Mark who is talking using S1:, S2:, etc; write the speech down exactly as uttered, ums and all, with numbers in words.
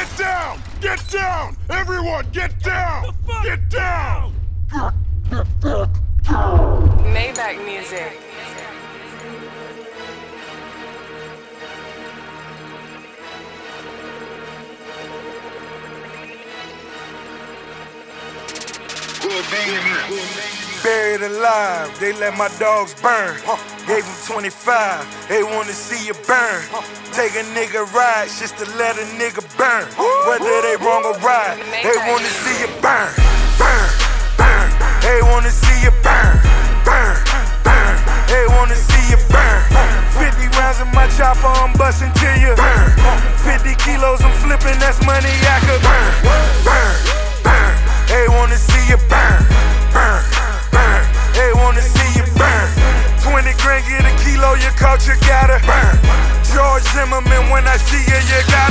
S1: Get down! Get down! Everyone, get down! Get down!
S2: Maybach music.
S3: Buried alive, they let my dogs burn. Gave them twenty-five, they wanna see you burn. Take a nigga ride, just to let a nigga burn. Whether they wrong or right, they wanna see you burn. Burn, burn, they wanna see you burn. Burn, burn, they wanna see you burn. fifty rounds in my chopper, I'm bustin' till you burn. fifty